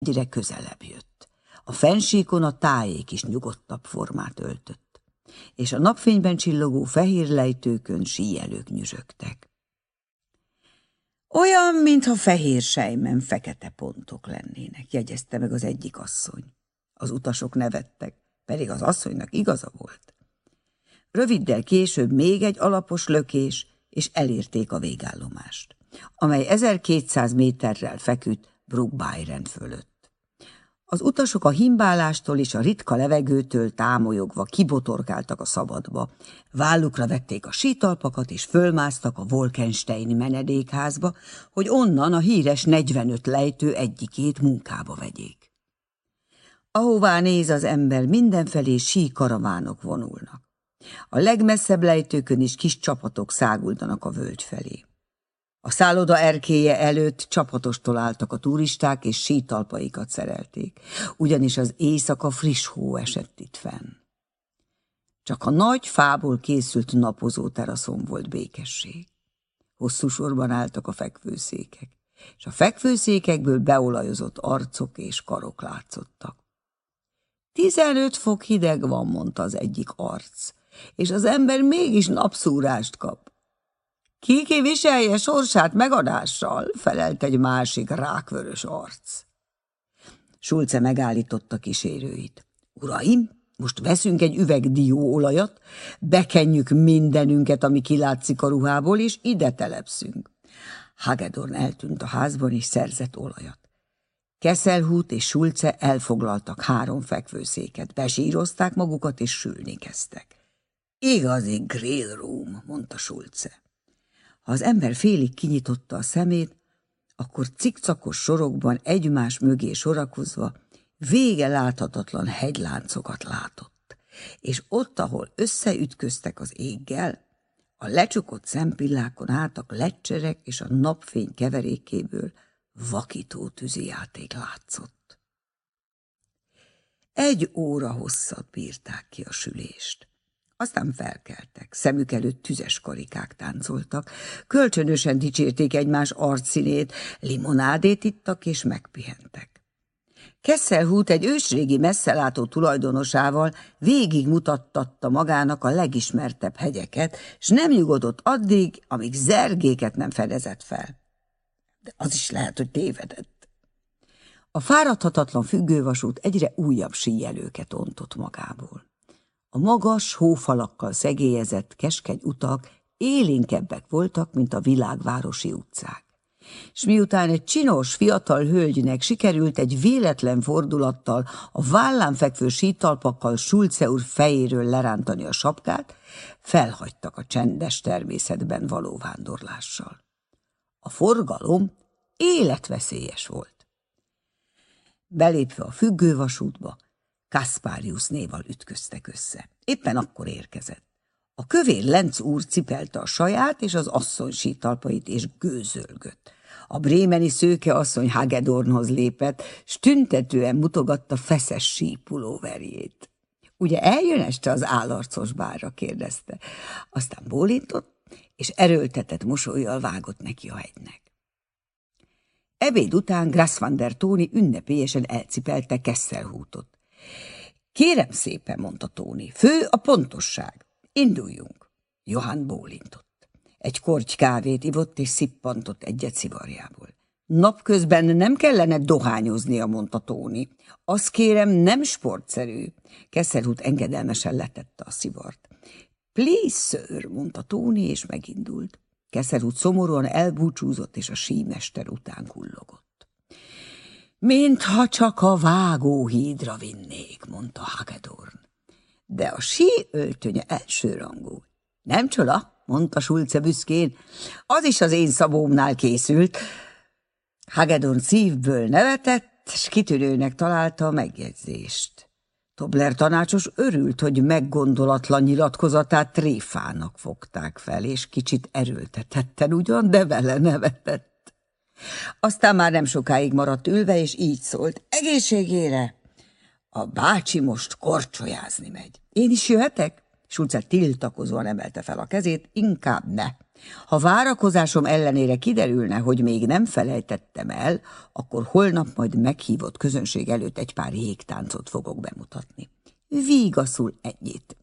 egyre közelebb jött. A fennsíkon a tájék is nyugodtabb formát öltött, és a napfényben csillogó fehér lejtőkön síelők nyüzsögtek. Olyan, mintha fehér selymen fekete pontok lennének, jegyezte meg az egyik asszony. Az utasok nevettek, pedig az asszonynak igaza volt. Röviddel később még egy alapos lökés, és elérték a végállomást, amely 1200 méterrel feküdt Brook Byron fölött. Az utasok a himbálástól és a ritka levegőtől támolyogva kibotorkáltak a szabadba, vállukra vették a sítalpakat és fölmásztak a Wolkensteini menedékházba, hogy onnan a híres 45 lejtő egyikét munkába vegyék. Ahová néz az ember, mindenfelé síkaravánok vonulnak. A legmesszebb lejtőkön is kis csapatok száguldanak a völgy felé. A szálloda erkélye előtt csapatostól álltak a turisták, és sítalpaikat szerelték, ugyanis az éjszaka friss hó esett itt fenn. Csak a nagy fából készült napozó teraszon volt békesség. Hosszú sorban álltak a fekvőszékek, és a fekvőszékekből beolajozott arcok és karok látszottak. 15 fok hideg van, mondta az egyik arc, és az ember mégis napszúrást kap. Ki viselje sorsát megadással, felelt egy másik rákvörös arc. Schulze megállította kísérőit. Uraim, most veszünk egy üveg dióolajat, bekenjük mindenünket, ami kilátszik a ruhából, és ide telepszünk. Hagedorn eltűnt a házban, és szerzett olajat. Kesselhut és Schulze elfoglaltak 3 fekvőszéket, besírozták magukat, és sülni kezdtek. Igazi grill room, mondta Schulze. Ha az ember félig kinyitotta a szemét, akkor cikcakos sorokban egymás mögé sorakozva vége láthatatlan hegyláncokat látott, és ott, ahol összeütköztek az éggel, a lecsukott szempillákon át a lecserek és a napfény keverékéből vakító tűzijáték látszott. 1 óra hosszat bírták ki a sülést. Aztán felkeltek, szemük előtt tüzes karikák táncoltak, kölcsönösen dicsérték egymás arcszínét, limonádét ittak és megpihentek. Kesselhut egy ősrégi messzelátó tulajdonosával végigmutattatta magának a legismertebb hegyeket, s nem nyugodott addig, amíg zergéket nem fedezett fel. De az is lehet, hogy tévedett. A fáradhatatlan függővasút egyre újabb síelőket ontott magából. A magas, hófalakkal szegélyezett keskeny utak élénkebbek voltak, mint a világvárosi utcák. És miután egy csinos, fiatal hölgynek sikerült egy véletlen fordulattal a vállán fekvő sítalpakkal Schulze úr fejéről lerántani a sapkát, felhagytak a csendes természetben való vándorlással. A forgalom életveszélyes volt. Belépve a függővasútba, Kasparius néval ütköztek össze. Éppen akkor érkezett. A kövér Lenz úr cipelte a saját és az asszony sítalpait, és gőzölgött. A brémeni szőke asszony Hagedornhoz lépett, s tüntetően mutogatta feszes sípulóverjét. Ugye eljön este az állarcos bárra, kérdezte. Aztán bólintott, és erőltetett mosollyal vágott neki a hegynek. Ebéd után Gras van der Tóni ünnepélyesen elcipelte Kesselhutot. Kérem szépen, mondta Tóni, fő a pontosság. Induljunk. Johann bólintott. Egy korty kávét ivott, és szippantott egyet szivarjából. Napközben nem kellene dohányoznia, mondta Tóni. Azt kérem, nem sportszerű. Kesselhut engedelmesen letette a szivart. Please, sir, mondta Tóni, és megindult. Kesselhut szomorúan elbúcsúzott, és a símester után kullogott. Mintha csak a vágóhídra vinnék, mondta Hagedorn. De a sí öltönye elsőrangú. Nem csoda, mondta Schulze büszkén, az is az én szabómnál készült. Hagedorn szívből nevetett, s kitűnőnek találta a megjegyzést. Tobler tanácsos örült, hogy meggondolatlan nyilatkozatát tréfának fogták fel, és kicsit erőltetetten ugyan, de vele nevetett. Aztán már nem sokáig maradt ülve, és így szólt, egészségére! A bácsi most korcsolyázni megy. Én is jöhetek? Schulze tiltakozóan emelte fel a kezét, inkább ne. Ha várakozásom ellenére kiderülne, hogy még nem felejtettem el, akkor holnap majd meghívott közönség előtt egy pár jégtáncot fogok bemutatni. Vígaszul ennyit.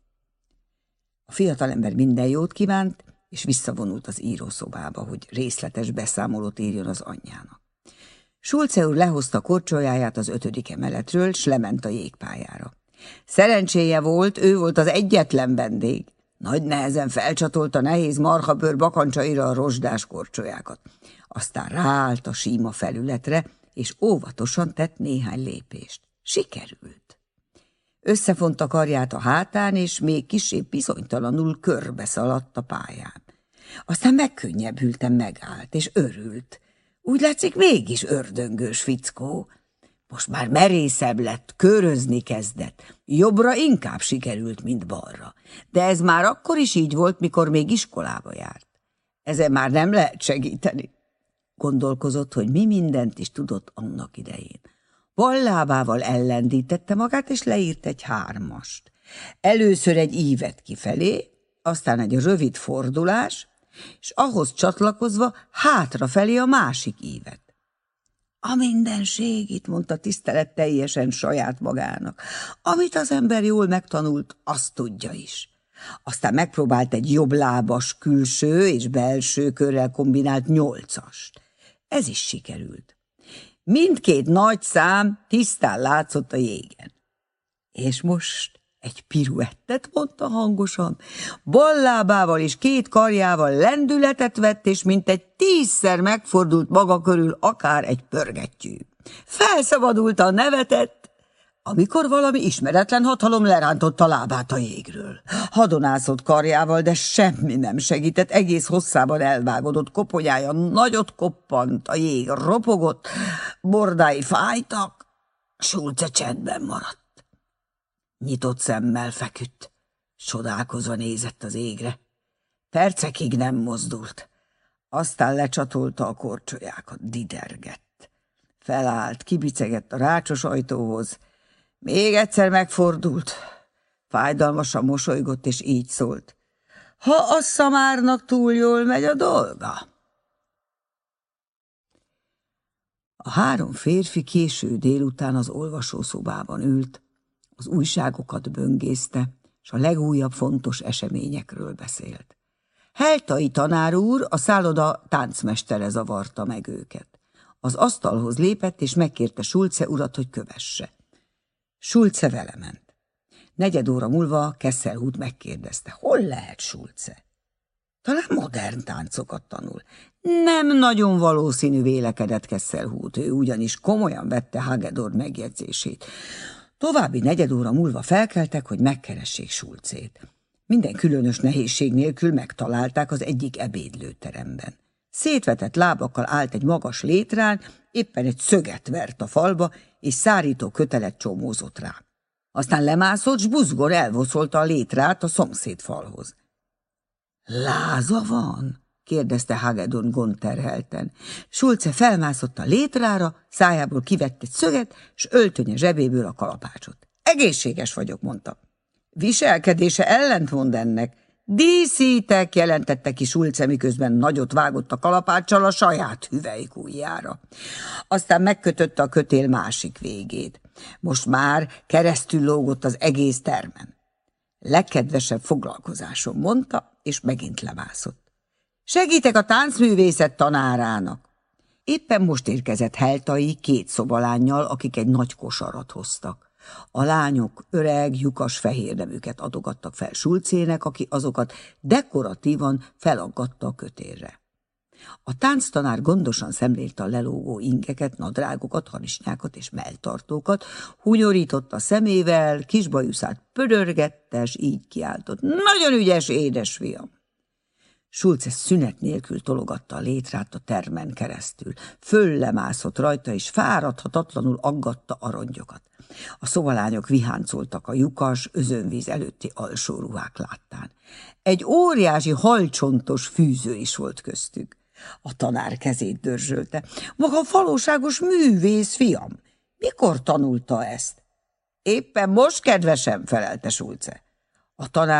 A fiatalember minden jót kívánt, és visszavonult az írószobába, hogy részletes beszámolót írjon az anyjának. Schulze úr lehozta korcsolyáját az 5. emeletről, s lement a jégpályára. Szerencséje volt, ő volt az egyetlen vendég. Nagy nehezen felcsatolta nehéz marhabőr bakancsaira a rozsdás korcsolyákat. Aztán ráállt a síma felületre, és óvatosan tett néhány lépést. Sikerült. Összefonta karját a hátán, és még kissé bizonytalanul körbe szaladt a pályán. Aztán megkönnyebbülten megállt, és örült. Úgy látszik, mégis ördöngős fickó. Most már merészebb lett, körözni kezdett. Jobbra inkább sikerült, mint balra. De ez már akkor is így volt, mikor még iskolába járt. Ezen már nem lehet segíteni. Gondolkozott, hogy mi mindent is tudott annak idején. Bal lábával ellendítette magát, és leírt egy 3-ast. Először egy ívet kifelé, aztán egy rövid fordulás, és ahhoz csatlakozva hátrafelé a másik ívet. A mindenségit, mondta tiszteletteljesen saját magának. Amit az ember jól megtanult, azt tudja is. Aztán megpróbált egy jobblábas külső és belső körrel kombinált 8-ast. Ez is sikerült. Mindkét nagy szám tisztán látszott a jégen. És most egy piruettet, mondta hangosan, bal lábával és 2 karjával lendületet vett, és mintegy 10-szer megfordult maga körül akár egy pörgettyű. Felszabadultan nevetett, amikor valami ismeretlen hatalom lerántotta lábát a jégről. Hadonászott karjával, de semmi nem segített, egész hosszában elvágodott koponyája nagyot koppant, a jég ropogott, bordái fájtak, Schulze csendben maradt. Nyitott szemmel feküdt, csodálkozva nézett az égre. Percekig nem mozdult. Aztán lecsatolta a korcsolyákat, didergett. Felállt, kibicegett a rácsos ajtóhoz. Még egyszer megfordult. Fájdalmasan mosolygott, és így szólt. Ha a szamárnak túl jól megy a dolga. A 3 férfi késő délután az olvasószobában ült, az újságokat böngészte, és a legújabb fontos eseményekről beszélt. Heltai tanár úr, a szálloda táncmestere zavarta meg őket. Az asztalhoz lépett, és megkérte Schulze urat, hogy kövesse. Schulze vele ment. 4 óra múlva Kesselhut megkérdezte, hol lehet Schulze? Talán modern táncokat tanul. Nem nagyon valószínű, vélekedett Kesselhut, ő ugyanis komolyan vette Hagedorn megjegyzését. További 4 óra múlva felkeltek, hogy megkeressék Schulzét. Minden különös nehézség nélkül megtalálták az egyik ebédlőteremben. Szétvetett lábakkal állt egy magas létrán, éppen egy szöget vert a falba, és szárító kötelet csomózott rá. Aztán lemászott, s buzgón elvoszolta a létrát a szomszéd falhoz. Láza van? kérdezte Hagedorn gondterhelten. Schulze felmászott a létrára, szájából kivett egy szöget, s öltönye zsebéből a kalapácsot. Egészséges vagyok, mondta. Viselkedése ellentmond ennek. Díszítek, jelentette ki Schulze, miközben nagyot vágott a kalapáccsal a saját hüvelykujjára. Aztán megkötötte a kötél másik végét. Most már keresztül lógott az egész termen. Legkedvesebb foglalkozásom, mondta, és megint lemászott. Segítek a táncművészet tanárának. Éppen most érkezett Heltai 2 szobalánnyal, akik egy nagy kosarat hoztak. A lányok öreg, lyukas fehérneműket adogattak fel Schulzének, aki azokat dekoratívan felaggatta a kötélre. A tánctanár gondosan szemlélte a lelógó ingeket, nadrágokat, harisnyákat és melltartókat, hunyorította szemével, kisbajuszát pödörgette, s így kiáltott. Nagyon ügyes, édesfiam! Schulze szünet nélkül tologatta a létrát a termen keresztül. Föllemászott rajta, és fáradhatatlanul aggatta a rongyokat. A szobalányok viháncoltak a lyukas, özönvíz előtti alsóruhák láttán. Egy óriási halcsontos fűző is volt köztük. A tanár kezét dörzsölte. Maga valóságos művész, fiam! Mikor tanulta ezt? Éppen most, kedvesem, felelte Schulze. A tanár